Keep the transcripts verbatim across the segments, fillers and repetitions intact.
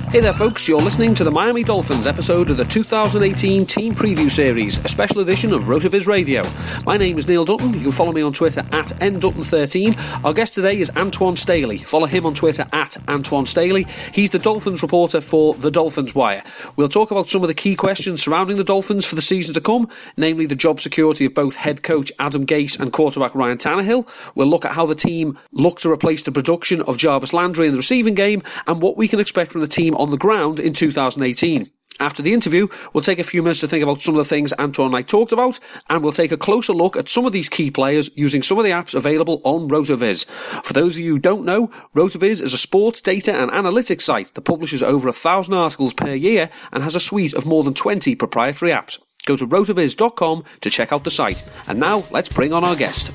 Hey there folks, you're listening to the Miami Dolphins episode of the two thousand eighteen Team Preview Series, a special edition of RotoViz Radio. My name is Neil Dutton. You can follow me on Twitter at N Dutton thirteen. Our guest today is Antoine Staley. Follow him on Twitter at Antoine Staley. He's the Dolphins reporter for The Dolphins Wire. We'll talk about some of the key questions surrounding the Dolphins for the season to come, namely the job security of both head coach Adam Gase and quarterback Ryan Tannehill. We'll look at how the team look to replace the production of Jarvis Landry in the receiving game and what we can expect from the team on the ground in two thousand eighteen. After the interview, we'll take a few minutes to think about some of the things Antoine and I talked about, and we'll take a closer look at some of these key players using some of the apps available on RotoViz. For those of you who don't know, RotoViz is a sports data and analytics site that publishes over a thousand articles per year and has a suite of more than twenty proprietary apps. Go to rotoviz dot com to check out the site. And now, let's bring on our guest.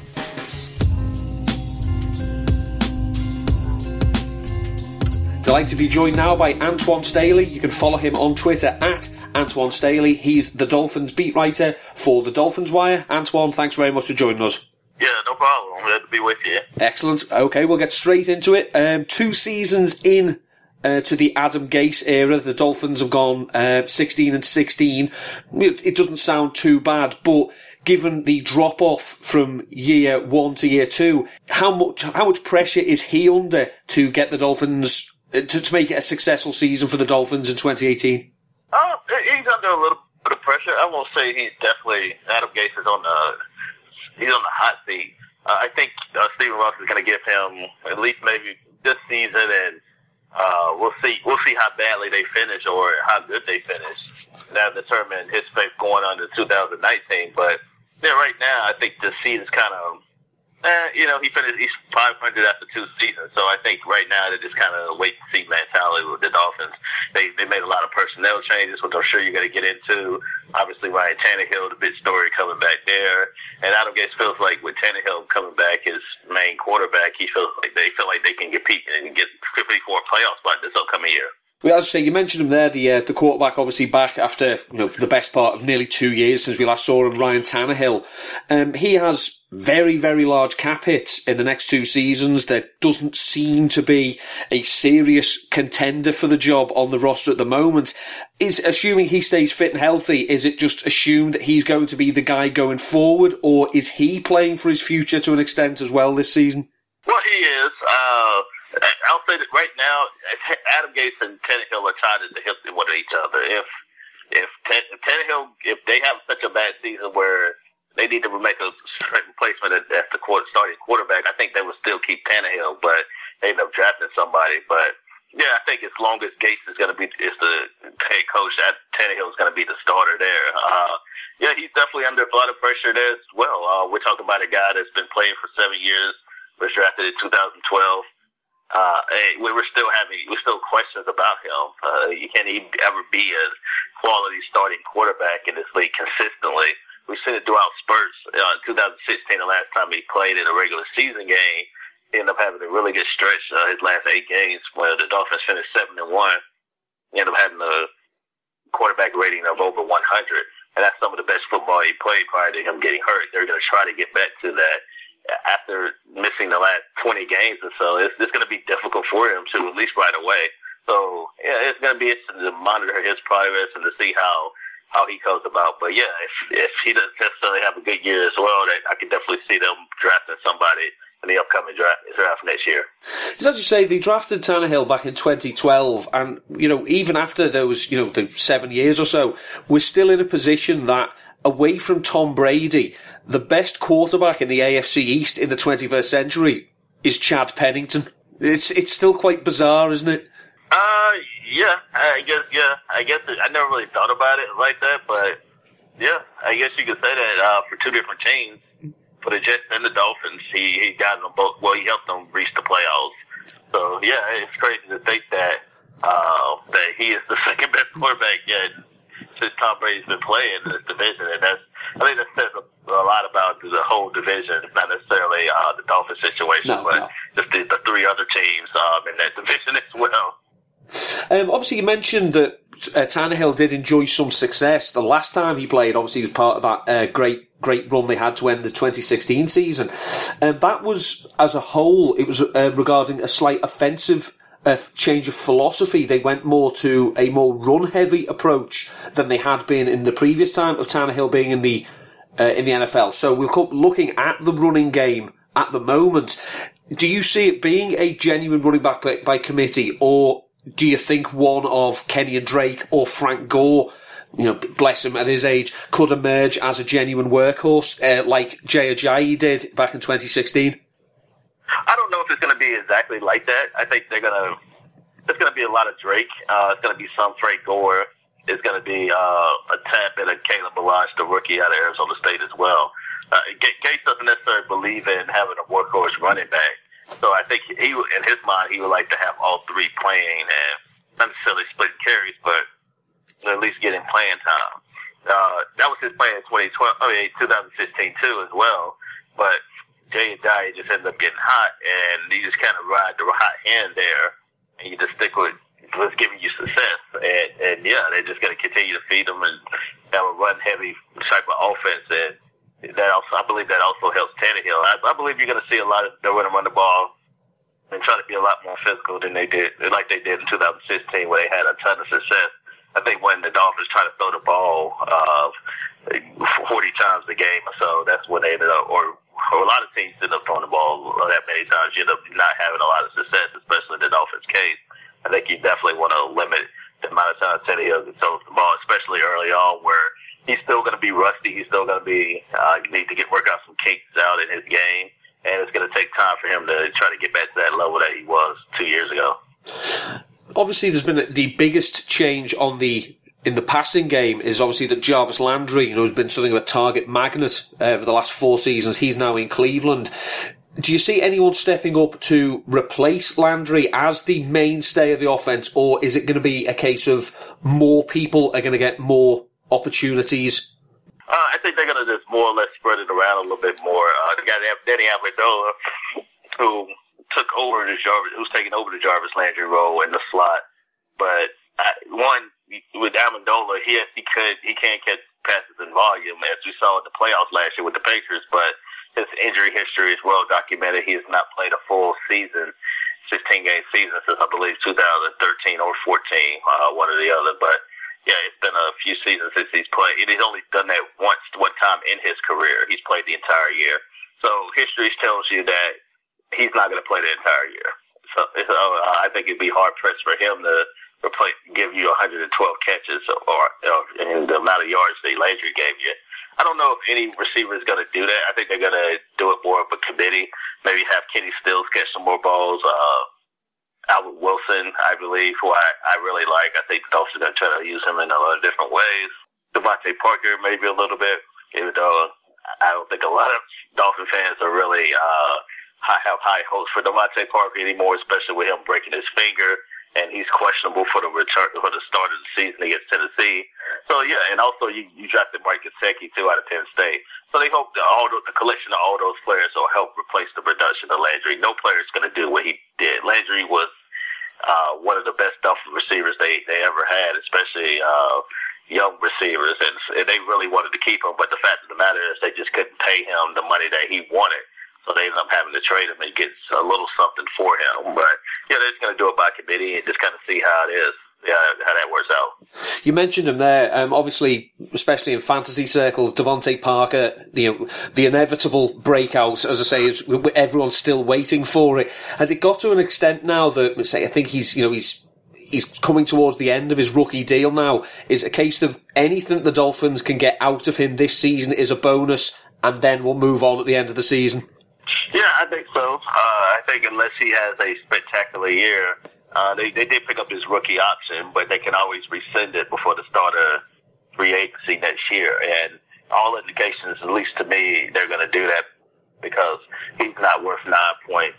Delighted to be joined now by Antoine Staley. You can follow him on Twitter at Antoine Staley. He's the Dolphins beat writer for The Dolphins Wire. Antoine, thanks very much for joining us. Yeah, no problem. I'm glad to be with you. Excellent. Okay, we'll get straight into it. Um, two seasons in uh, to the Adam Gase era. The Dolphins have gone uh, sixteen and sixteen. It, it doesn't sound too bad, but given the drop-off from year one to year two, how much how much pressure is he under to get the Dolphins To, to make it a successful season for the Dolphins in twenty eighteen? Oh, he's under a little bit of pressure. I won't say he's definitely, Adam Gase is on the, he's on the hot seat. Uh, I think uh, Stephen Ross is going to give him at least maybe this season, and uh, we'll see we'll see how badly they finish or how good they finish. That'll determine his fate going on to two thousand nineteen. But yeah, right now, I think the season's kind of, Eh, you know, he finished, he's five hundred after two seasons, so I think right now they're just kind of wait-and-see mentality with the Dolphins. They they made a lot of personnel changes, which I'm sure you're going to get into. Obviously, Ryan Tannehill, the big story coming back there. And Adam Gase feels like with Tannehill coming back, his main quarterback, he feels like they feel like they can compete and get quickly for a playoff spot this upcoming year. Well, as I say, you mentioned him there, the uh, the quarterback obviously back after, you know, for the best part of nearly two years since we last saw him, Ryan Tannehill. Um, he has very, very large cap hits in the next two seasons. There doesn't seem to be a serious contender for the job on the roster at the moment. Is, assuming he stays fit and healthy, is it just assumed that he's going to be the guy going forward, or is he playing for his future to an extent as well this season? Well, he is. Uh, I'll say that right now, Adam Gase and Tannehill are tied at the hip with each other. If if, Ten, if Tannehill, if they have such a bad season where they need to make a replacement at, at the quarter, starting quarterback, I think they would still keep Tannehill, but they end up drafting somebody. But yeah, I think as long as Gase is going to be is the head coach, that Tannehill is going to be the starter there. Uh, yeah, he's definitely under a lot of pressure there as well. Uh, we're talking about a guy that's been playing for seven years, was drafted in two thousand twelve. Uh, we were still having, we still questions about him. Uh, you can't even ever be a quality starting quarterback in this league consistently. We've seen it throughout spurts. Uh, twenty sixteen, the last time he played in a regular season game, he ended up having a really good stretch. Uh, his last eight games, where the Dolphins finished seven and one, he ended up having a quarterback rating of over one hundred, and that's some of the best football he played prior to him getting hurt. They're going to try to get back to that after missing the last twenty games or so. It's, it's going to be difficult for him to, at least right away. So, yeah, it's going to be interesting to monitor his progress and to see how, how he goes about. But, yeah, if, if he doesn't necessarily have a good year as well, that I can definitely see them drafting somebody in the upcoming draft, draft next year. As you say, they drafted Tannehill back in twenty twelve, and, you know, even after those, you know, the seven years or so, we're still in a position that, away from Tom Brady, the best quarterback in the A F C East in the twenty-first century is Chad Pennington. It's it's still quite bizarre, isn't it? Uh, yeah, I guess, yeah, I guess it, I never really thought about it like that, but yeah, I guess you could say that, uh, for two different teams, for the Jets and the Dolphins, he, he got them both, well, he helped them reach the playoffs. So yeah, it's crazy to think that, uh, that he is the second best quarterback yet since Tom Brady's been playing in this division, and that's, I think that says a, a lot about the whole division. It's not necessarily uh, the Dolphins situation, no, but no. just the, the three other teams um, in that division as well. Um, obviously, you mentioned that uh, Tannehill did enjoy some success. The last time he played, obviously, he was part of that uh, great great run they had to end the twenty sixteen season. And um, that was, as a whole, it was uh, regarding a slight offensive a change of philosophy. They went more to a more run-heavy approach than they had been in the previous time of Tannehill being in the uh, in the N F L. So we're looking at the running game at the moment. Do you see it being a genuine running back by, by committee, or do you think one of Kenyon Drake or Frank Gore, you know, bless him at his age, could emerge as a genuine workhorse uh, like Jay Ajayi did back in twenty sixteen? I don't know if it's going to be exactly like that. I think they're going to. There's going to be a lot of Drake. Uh, it's going to be some Frank Gore. It's going to be uh, a tad bit of Caleb Balazs, the rookie out of Arizona State as well. Uh, Gates doesn't necessarily believe in having a workhorse running back, so I think he, in his mind, he would like to have all three playing and not necessarily splitting carries, but at least getting playing time. Uh, that was his plan in twenty twelve, I mean, twenty sixteen too as well, but Jay Ajayi just ended up getting hot, and you just kind of ride the hot hand there, and you just stick with what's giving you success. And, and yeah, they're just going to continue to feed them and have a run-heavy type of offense. And that also, I believe that also helps Tannehill. I, I believe you're going to see a lot of they're going to run the ball and try to be a lot more physical than they did, like they did in two thousand sixteen, where they had a ton of success. I think when the Dolphins try to throw the ball uh, forty times a game or so, that's when they ended up, or Or a lot of teams end up throwing the ball that many times. You end up not having a lot of success, especially in the Dolphins' case. I think you definitely want to limit the amount of time Tannehill throws the ball, especially early on, where he's still going to be rusty. He's still going to be uh, need to get work out some kinks out in his game, and it's going to take time for him to try to get back to that level that he was two years ago. Obviously, there's been the biggest change on the. in the passing game is obviously that Jarvis Landry, you know, has been something of a target magnet uh, for the last four seasons. He's now in Cleveland. Do you see anyone stepping up to replace Landry as the mainstay of the offense, or is it going to be a case of more people are going to get more opportunities? Uh, I think they're going to just more or less spread it around a little bit more. Uh, they got Danny Amendola, who took over the Jarvis, who's taking over the Jarvis Landry role in the slot, but uh, one. With Amendola, he he could he can't catch passes in volume, as we saw in the playoffs last year with the Patriots. But his injury history is well documented. He has not played a full season, sixteen game season since I believe two thousand thirteen or fourteen, uh, one or the other. But yeah, it's been a few seasons since he's played. He's only done that once, one time in his career. He's played the entire year. So history tells you that he's not going to play the entire year. So, so uh, I think it'd be hard pressed for him to. Replace, give you one hundred twelve catches or, or and the amount of yards that Landry gave you. I don't know if any receiver is going to do that. I think they're going to do it more of a committee. Maybe have Kenny Stills catch some more balls. Uh, Albert Wilson, I believe, who I, I really like. I think the Dolphins are going to try to use him in a lot of different ways. Devontae Parker, maybe a little bit, even though I don't think a lot of Dolphin fans are really uh, have high hopes for Devontae Parker anymore, especially with him breaking his finger. And he's questionable for the return for the start of the season against Tennessee. So yeah, and also you, you drafted Mike Gesicki too out of Penn State. So they hope that all the, the collection of all those players will help replace the production of Landry. No player is going to do what he did. Landry was uh, one of the best Dolphin receivers they they ever had, especially uh, young receivers, and, and they really wanted to keep him. But the fact of the matter is they just couldn't pay him the money that he wanted. So they ended up having to trade him and get a little something for him. But, yeah, they're just going to do it by committee and just kind of see how it is, yeah, how that works out. You mentioned him there. Um, obviously, especially in fantasy circles, Devontae Parker, the, the inevitable breakout, as I say, is everyone's still waiting for it. Has it got to an extent now that, say, I think he's, you know, he's he's coming towards the end of his rookie deal now? Is it a case of anything the Dolphins can get out of him this season is a bonus, and then we'll move on at the end of the season? Yeah, I think so. Uh, I think unless he has a spectacular year, uh, they, they did pick up his rookie option, but they can always rescind it before the start of free agency next year. And all indications, at least to me, they're going to do that because he's not worth nine point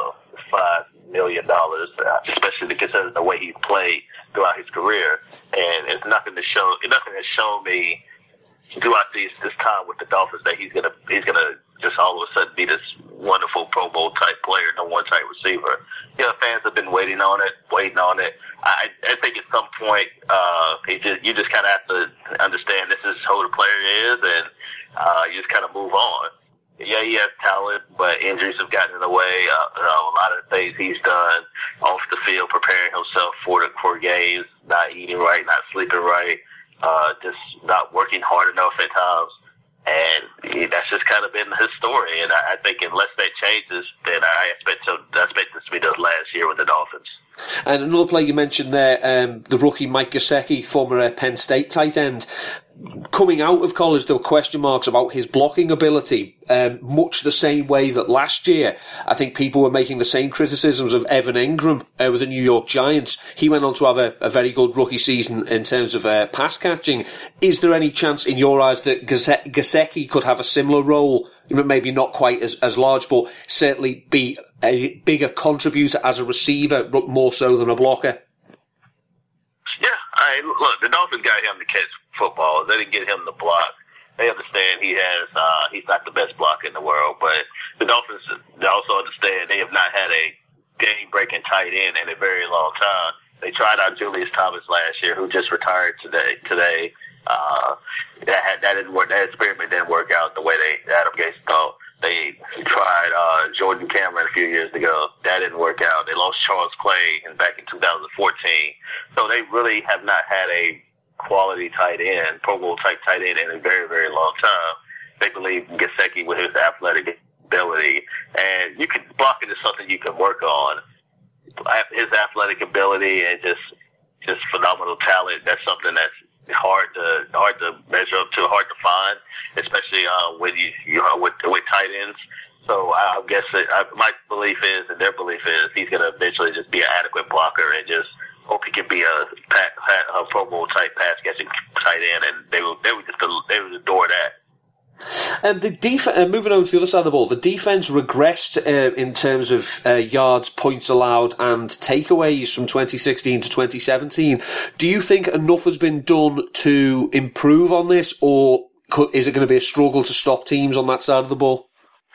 five million dollars, especially considering the way he's played throughout his career. And it's nothing to show. Nothing has shown me throughout these, this time with the Dolphins that he's gonna he's gonna just all of a sudden be this wonderful Pro Bowl type player, no one type receiver. Yeah, fans have been waiting on it, waiting on it. I, I think at some point, uh, it just, you just kind of have to understand this is who the player is, and uh, you just kind of move on. yeah, he has talent, but injuries have gotten in the way. Uh, you know, a lot of the things he's done off the field, preparing himself for the for games, not eating right, not sleeping right, uh, just not working hard enough at times. And he, that's just kind of been his story. And I, I think unless that changes, then I expect to, I expect this to be the last year with the Dolphins. And another player you mentioned there, um, the rookie Mike Gesicki, former uh, Penn State tight end. Coming out of college, there were question marks about his blocking ability, um, much the same way that last year, I think people were making the same criticisms of Evan Ingram uh, with the New York Giants. He went on to have a, a very good rookie season in terms of uh, pass catching. Is there any chance in your eyes that Gesicki could have a similar role, maybe not quite as, as large, but certainly be a bigger contributor as a receiver, more so than a blocker? Yeah, I look, the Dolphins got him to catch football. They didn't get him the block. They understand he has, uh, he's not the best blocker in the world, but the Dolphins, they also understand they have not had a game-breaking tight end in a very long time. They tried out Julius Thomas last year, who just retired today. Today, uh, that had, that didn't work. That experiment didn't work out the way they, Adam Gase thought. They tried, uh, Jordan Cameron a few years ago. That didn't work out. They lost Charles Clay in, back in two thousand fourteen. So they really have not had a quality tight end, Pro Bowl type tight end in a very, very long time. They believe Gesicki with his athletic ability, and you can blocking is something you can work on. His athletic ability and just just phenomenal talent. That's something that's hard to hard to measure up to, hard to find, especially uh, when you you know with with tight ends. So I guess it, I, my belief is, and their belief is, he's going to eventually just be an adequate blocker and just hope he can be a, a Pro Bowl type pass catching tight end, and they would they would just they would adore that. And the def- uh, moving over to the other side of the ball, the defense regressed uh, in terms of uh, yards, points allowed, and takeaways from twenty sixteen to twenty seventeen. Do you think enough has been done to improve on this, or could, is it going to be a struggle to stop teams on that side of the ball?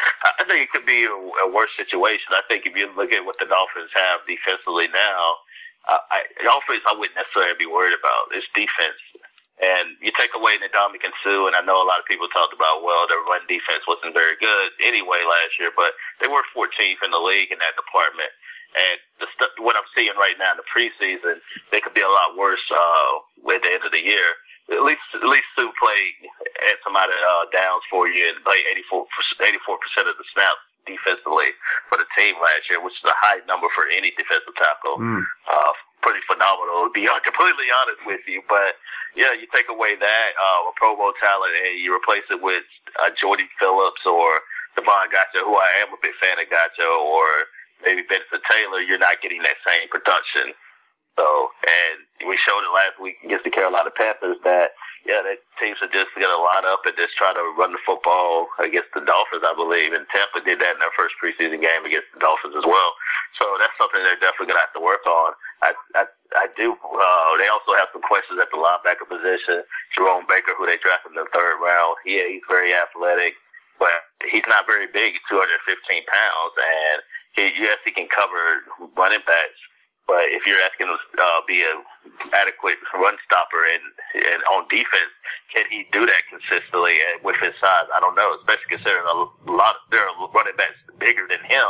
I think it could be a, a worse situation. I think if you look at what the Dolphins have defensively now, uh, I, the offense I wouldn't necessarily be worried about. It's defense. And you take away Ndamukong Suh, and I know a lot of people talked about, well, their run defense wasn't very good anyway last year, but they were fourteenth in the league in that department. And the st- what I'm seeing right now in the preseason, they could be a lot worse uh, at the end of the year. At least, at least Suh played had some out of uh, downs for you and played eighty-four percent of the snaps defensively for the team last year, which is a high number for any defensive tackle. Mm. Uh, pretty phenomenal, to be completely honest with you. But yeah, you take away that uh, a Pro Bowl talent and you replace it with uh, Jordy Phillips or Devon Gotcha, who I am a big fan of Gotcha, or maybe Benson Taylor. You're not getting that same production. So, and we showed it last week against the Carolina Panthers that, yeah, that teams are just going to line up and just try to run the football against the Dolphins, I believe. And Tampa did that in their first preseason game against the Dolphins as well. So that's something they're definitely going to have to work on. I, I, I do, uh, they also have some questions at the linebacker position. Jerome Baker, who they drafted in the third round, yeah, he's very athletic, but he's not very big. He's two hundred fifteen pounds, and he, yes, he can cover running backs. But if you're asking him to uh, be an adequate run stopper and, and on defense, can he do that consistently and with his size? I don't know, especially considering a lot of there are running backs bigger than him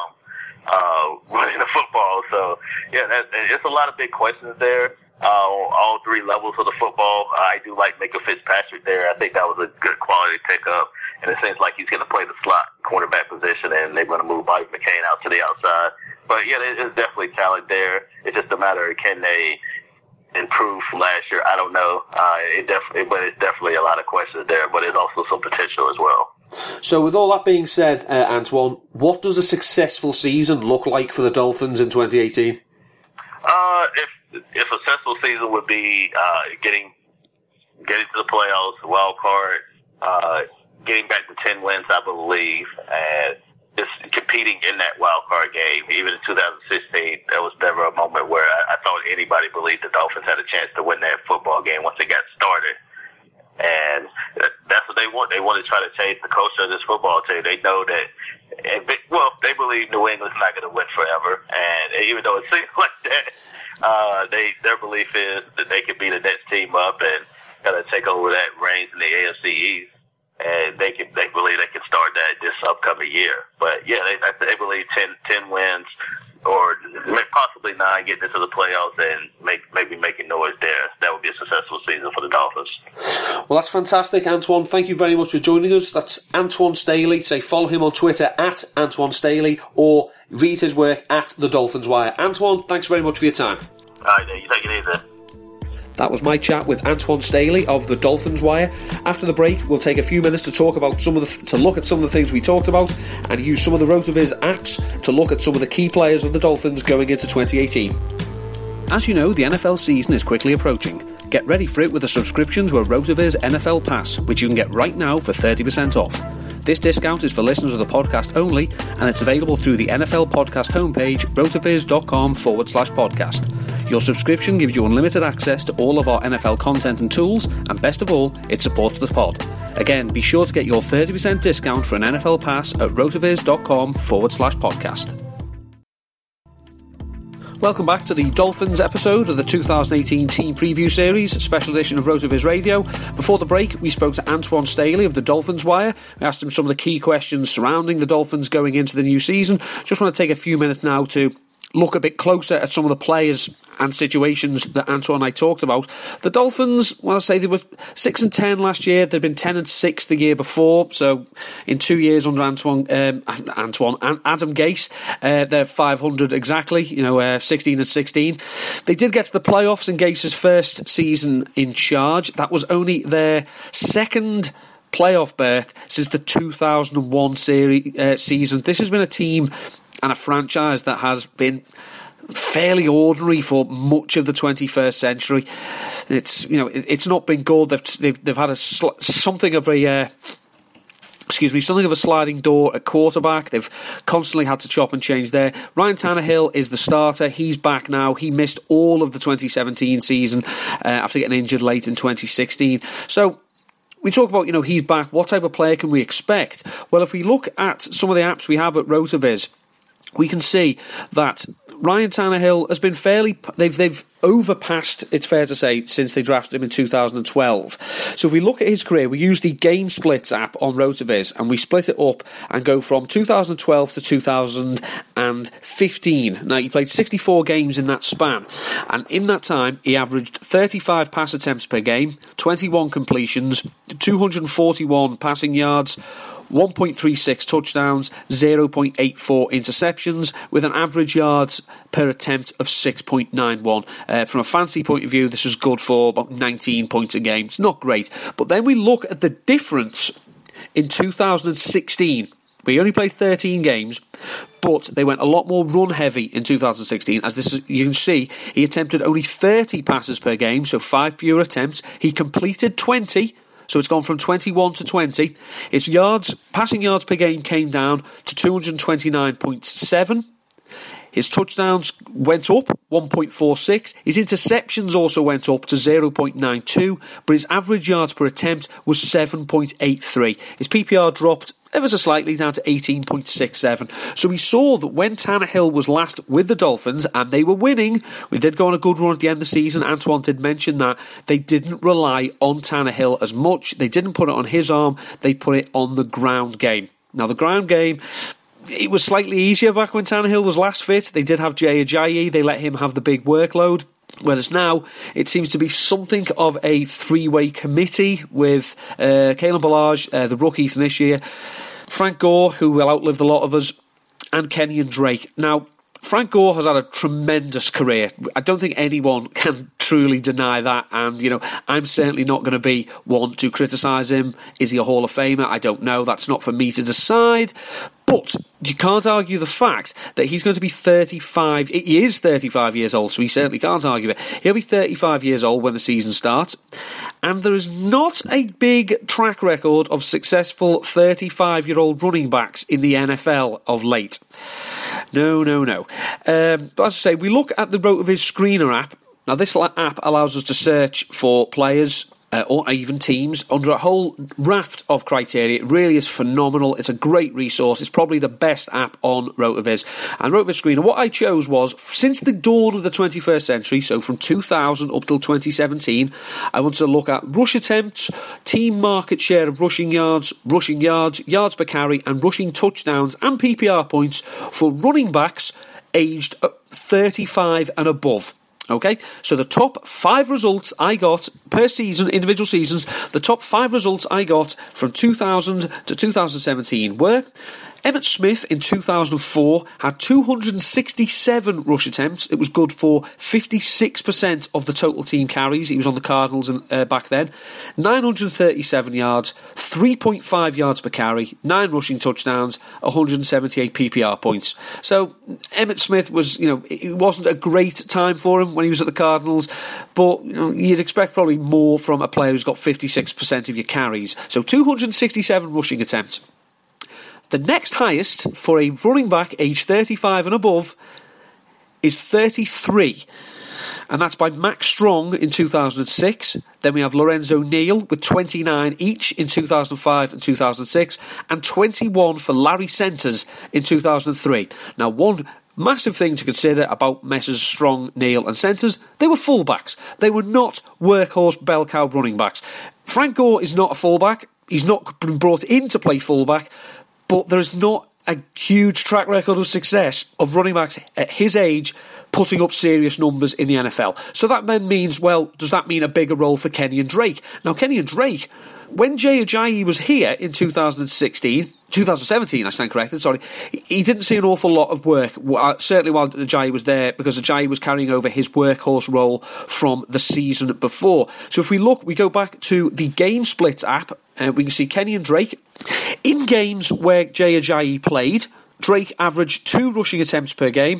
uh, running the football. So, yeah, that, it's a lot of big questions there uh, on all three levels of the football. I do like Micah Fitzpatrick there. I think that was a good quality pickup. And it seems like he's going to play the slot cornerback position, and they're going to move Bobby McCain out to the outside. But, yeah, there's definitely talent there. It's just a matter of can they improve from last year. I don't know. Uh, it definitely, but it's definitely a lot of questions there, but there's also some potential as well. So with all that being said, uh, Antoine, what does a successful season look like for the Dolphins in twenty eighteen? Uh, if, if a successful season would be uh, getting getting to the playoffs, wild card, uh, getting back to ten wins, I believe, and just competing in that wild card game. Even in two thousand sixteen, there was never a moment where I, I thought anybody believed the Dolphins had a chance to win that football game once they got started. And that's what they want. They want to try to change the culture of this football team. They know that, well, they believe New England's not going to win forever. And even though it seems like that, uh, they their belief is that they could beat the next team up and kind of take over that reigns in the A F C East. and they can they believe they can start that this upcoming year. But yeah, they, they believe ten, ten wins or possibly nine, getting into the playoffs and make, maybe making noise there. That would be a successful season for the Dolphins. Well, that's fantastic, Antoine. Thank you very much for joining us. That's Antoine Staley. Say follow him on Twitter at Antoine Staley or read his work at The Dolphins Wire. Antoine, thanks very much for your time. All right, you take it easy. That was my chat with Antoine Staley of The Dolphins Wire. After the break, we'll take a few minutes to talk about some of the to look at some of the things we talked about and use some of the RotoViz apps to look at some of the key players of the Dolphins going into twenty eighteen. As you know, the N F L season is quickly approaching. Get ready for it with a subscription to a RotoViz N F L Pass, which you can get right now for thirty percent off. This discount is for listeners of the podcast only, and it's available through the N F L podcast homepage, rotoviz.com forward slash podcast. Your subscription gives you unlimited access to all of our N F L content and tools, and best of all, it supports the pod. Again, be sure to get your thirty percent discount for an N F L pass at rotoviz.com forward slash podcast. Welcome back to the Dolphins episode of the two thousand eighteen Team Preview Series, special edition of RotoViz Radio. Before the break, we spoke to Antoine Staley of the Dolphins Wire. We asked him some of the key questions surrounding the Dolphins going into the new season. Just want to take a few minutes now to look a bit closer at some of the players and situations that Antoine and I talked about. The Dolphins, well, I say they were six and ten last year. They'd been ten and six the year before. So in two years under Antoine, um, Antoine, Adam Gase, uh, they're five hundred exactly. You know, uh, sixteen and sixteen. They did get to the playoffs in Gase's first season in charge. That was only their second playoff berth since the two thousand one series uh, season. This has been a team and a franchise that has been fairly ordinary for much of the twenty-first century. It's you know it, it's not been good. They've they've, they've had a sl- something of a uh, excuse me something of a sliding door at quarterback. They've constantly had to chop and change there. Ryan Tannehill is the starter. He's back now. He missed all of the twenty seventeen season uh, after getting injured late in twenty sixteen. So we talk about, you know, he's back. What type of player can we expect? Well, if we look at some of the apps we have at RotoViz, we can see that Ryan Tannehill has been fairly... They've they've overpassed, it's fair to say, since they drafted him in two thousand twelve. So if we look at his career, we use the Game Splits app on RotoViz, and we split it up and go from two thousand twelve to two thousand fifteen. Now, he played sixty-four games in that span, and in that time, he averaged thirty-five pass attempts per game, twenty-one completions, two hundred forty-one passing yards, one point three six touchdowns, zero point eight four interceptions, with an average yards per attempt of six point nine one. Uh, from a fantasy point of view, this was good for about nineteen points a game. It's not great. But then we look at the difference in two thousand sixteen. We only played thirteen games, but they went a lot more run-heavy in two thousand sixteen. As this is, you can see, he attempted only thirty passes per game, so five fewer attempts. He completed twenty. So it's gone from twenty-one to twenty. His yards, passing yards per game came down to two hundred twenty-nine point seven. His touchdowns went up, one point four six. His interceptions also went up to zero point nine two, but his average yards per attempt was seven point eight three. His P P R dropped ever so slightly down to eighteen point six seven. So we saw that when Tannehill was last with the Dolphins, and they were winning, we did go on a good run at the end of the season. Antoine did mention that they didn't rely on Tannehill as much. They didn't put it on his arm. They put it on the ground game. Now, the ground game, it was slightly easier back when Tannehill was last fit. They did have Jay Ajayi. They let him have the big workload. Whereas now, it seems to be something of a three-way committee with uh, Kalen Ballage, uh, the rookie from this year, Frank Gore, who will outlive a lot of us, and Kenyon Drake. Now, Frank Gore has had a tremendous career. I don't think anyone can truly deny that. And, you know, I'm certainly not going to be one to criticise him. Is he a Hall of Famer? I don't know. That's not for me to decide. But you can't argue the fact that he's going to be thirty-five. He is thirty-five years old, so he certainly can't argue it. He'll be thirty-five years old when the season starts. And there is not a big track record of successful thirty-five-year-old running backs in the N F L of late. No, no, no. Um, but as I say, we look at the RotoViz Screener app. Now, this app allows us to search for players uh, or even teams under a whole raft of criteria. It really is phenomenal. It's a great resource. It's probably the best app on RotoViz. And RotoViz Screener, what I chose was, since the dawn of the twenty-first century, so from two thousand up till twenty seventeen, I wanted to look at rush attempts, team market share of rushing yards, rushing yards, yards per carry, and rushing touchdowns and P P R points for running backs aged thirty-five and above. Okay, so the top five results I got per season, individual seasons, the top five results I got from two thousand to two thousand seventeen were: Emmitt Smith in two thousand four had two hundred sixty-seven rush attempts. It was good for fifty-six percent of the total team carries. He was on the Cardinals uh, back then. nine hundred thirty-seven yards, three point five yards per carry, nine rushing touchdowns, one hundred seventy-eight P P R points. So Emmitt Smith was, you know, it wasn't a great time for him when he was at the Cardinals, but you know, you'd expect probably more from a player who's got fifty-six percent of your carries. So two hundred sixty-seven rushing attempts. The next highest for a running back aged thirty-five and above is thirty-three. And that's by Max Strong in two thousand six. Then we have Lorenzo Neal with twenty-nine each in two thousand five and two thousand six. And twenty-one for Larry Centers in two thousand three. Now, one massive thing to consider about Messrs Strong, Neal and Centers: they were fullbacks. They were not workhorse bell cow running backs. Frank Gore is not a fullback. He's not been brought in to play fullback. But there is not a huge track record of success of running backs at his age putting up serious numbers in the N F L. So that then means, well, does that mean a bigger role for Kenyon Drake? Now, Kenyon Drake, when Jay Ajayi was here in two thousand sixteen, two thousand seventeen, I stand corrected, sorry, he didn't see an awful lot of work, certainly while Ajayi was there, because Ajayi was carrying over his workhorse role from the season before. So if we look, we go back to the Game Splits app, and uh, we can see Kenyon Drake. In games where Jay Ajayi played, Drake averaged two rushing attempts per game,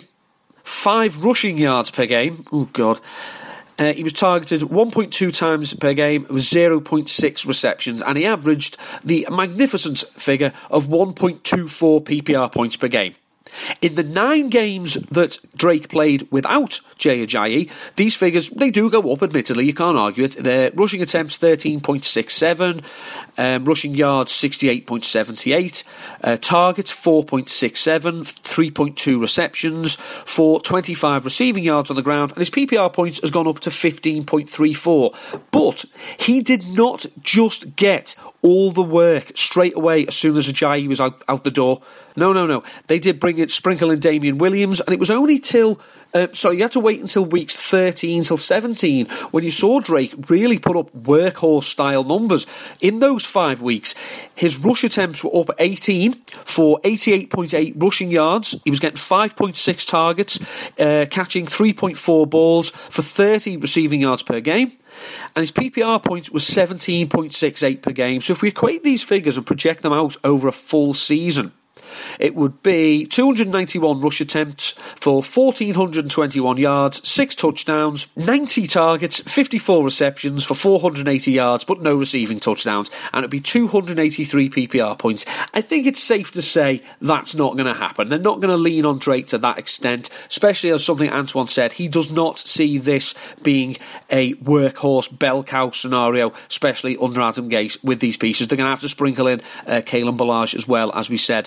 five rushing yards per game. Oh, God. Uh, he was targeted one point two times per game with zero point six receptions, and he averaged the magnificent figure of one point two four P P R points per game. In the nine games that Drake played without Jay Ajayi, these figures, they do go up, admittedly, you can't argue it. Their rushing attempts thirteen point six seven, um, rushing yards sixty-eight point seven eight, uh, targets four point six seven, three point two receptions for twenty-five receiving yards on the ground, and his P P R points has gone up to fifteen point three four. But he did not just get all the work straight away as soon as Ajayi was out, out the door. No, no, no. They did bring it, sprinkle in Damian Williams, and it was only till, uh, sorry, you had to wait until weeks thirteen till seventeen when you saw Drake really put up workhorse-style numbers. In those five weeks, his rush attempts were up eighteen for eighty-eight point eight rushing yards. He was getting five point six targets, uh, catching three point four balls for thirty receiving yards per game. And his P P R points was seventeen point six eight per game. So if we equate these figures and project them out over a full season, it would be two hundred ninety-one rush attempts for one thousand four hundred twenty-one yards, six touchdowns, ninety targets, fifty-four receptions for four hundred eighty yards, but no receiving touchdowns, and it would be two hundred eighty-three P P R points. I think it's safe to say that's not going to happen. They're not going to lean on Drake to that extent, especially as something Antoine said. He does not see this being a workhorse bell cow scenario, especially under Adam Gase with these pieces. They're going to have to sprinkle in uh, Kalen Ballage as well, as we said.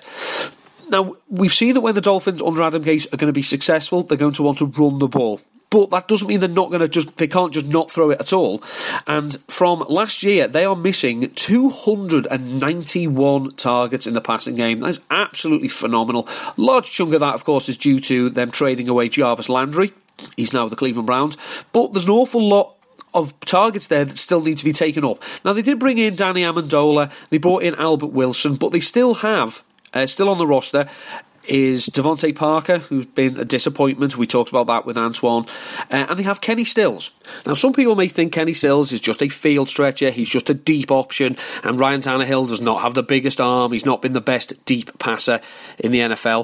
Now, we've seen that when the Dolphins under Adam Gase are going to be successful, they're going to want to run the ball. But that doesn't mean they're not going to just, they can't just not throw it at all. And from last year, they are missing two hundred ninety-one targets in the passing game. That's absolutely phenomenal. A large chunk of that, of course, is due to them trading away Jarvis Landry. He's now with the Cleveland Browns. But there's an awful lot of targets there that still need to be taken up. Now, they did bring in Danny Amendola, they brought in Albert Wilson, but they still have, uh, still on the roster, is Devontae Parker, who's been a disappointment. We talked about that with Antoine. Uh, and they have Kenny Stills. Now, some people may think Kenny Stills is just a field stretcher. He's just a deep option. And Ryan Tannehill does not have the biggest arm. He's not been the best deep passer in the N F L.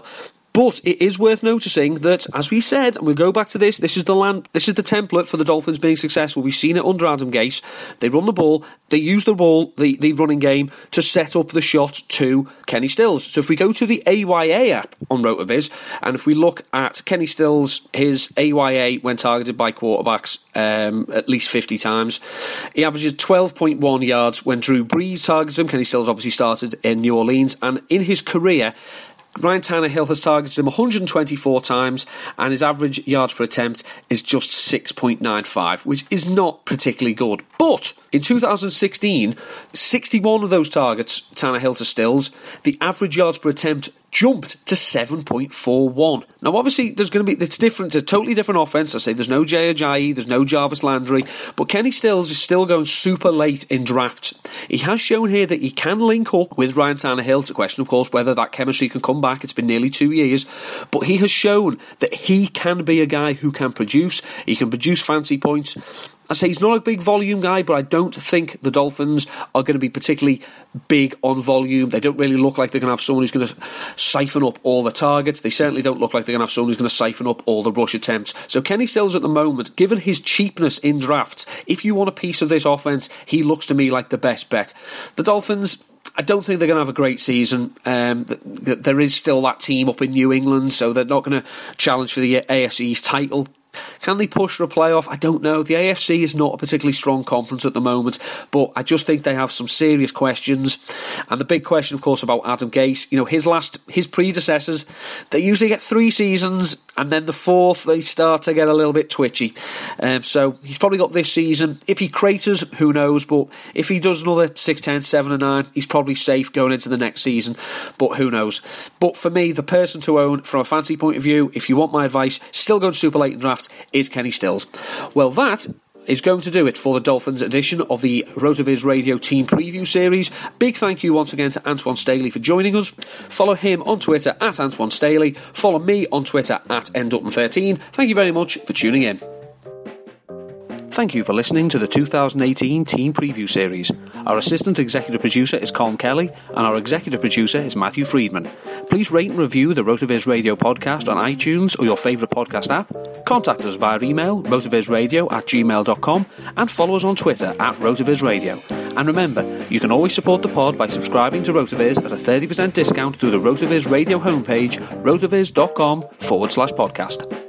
But it is worth noticing that, as we said, and we'll go back to this, this is the land, this is the template for the Dolphins being successful. We've seen it under Adam Gase. They run the ball, they use the ball, the, the running game, to set up the shot to Kenny Stills. So if we go to the A Y A app on RotoViz, and if we look at Kenny Stills, his A Y A when targeted by quarterbacks um, at least fifty times, he averages twelve point one yards when Drew Brees targets him. Kenny Stills obviously started in New Orleans, and in his career, Ryan Tannehill has targeted him one hundred twenty-four times, and his average yards per attempt is just six point nine five, which is not particularly good. But in two thousand sixteen, sixty-one of those targets, Tannehill to Stills, the average yards per attempt jumped to seven point four one. Now, obviously, there's going to be, it's different, it's a totally different offense. I say there's no Jay Ajayi, there's no Jarvis Landry, but Kenny Stills is still going super late in drafts. He has shown here that he can link up with Ryan Tannehill. It's a question, of course, whether that chemistry can come back. It's been nearly two years, but he has shown that he can be a guy who can produce. He can produce fancy points. I say he's not a big volume guy, but I don't think the Dolphins are going to be particularly big on volume. They don't really look like they're going to have someone who's going to siphon up all the targets. They certainly don't look like they're going to have someone who's going to siphon up all the rush attempts. So Kenny Stills at the moment, given his cheapness in drafts, if you want a piece of this offense, he looks to me like the best bet. The Dolphins, I don't think they're going to have a great season. Um, th- th- there is still that team up in New England, so they're not going to challenge for the A F C East title. Can they push for a playoff? I don't know. The A F C is not a particularly strong conference at the moment, but I just think they have some serious questions. And the big question, of course, about Adam Gase, you know, his last, his predecessors, they usually get three seasons, and then the fourth, they start to get a little bit twitchy. Um, so he's probably got this season. If he craters, who knows? But if he does another six, ten, seven and nine, he's probably safe going into the next season. But who knows? But for me, the person to own, from a fancy point of view, if you want my advice, still going super late in draft, is Kenny Stills. Well, that is going to do it for the Dolphins edition of the RotoViz Radio Team Preview Series. Big thank you once again to Antoine Staley for joining us. Follow him on Twitter at Antoine Staley. Follow me on Twitter at N Dutton thirteen. Thank you very much for tuning in. Thank you for listening to the two thousand eighteen Team Preview Series. Our assistant executive producer is Colin Kelly, and our executive producer is Matthew Friedman. Please rate and review the RotoViz Radio podcast on iTunes or your favourite podcast app. Contact us via email, rotovizradio at gmail dot com, and follow us on Twitter at rotovizradio. And remember, you can always support the pod by subscribing to RotoViz at a thirty percent discount through the RotoViz Radio homepage, rotoviz.com forward slash podcast.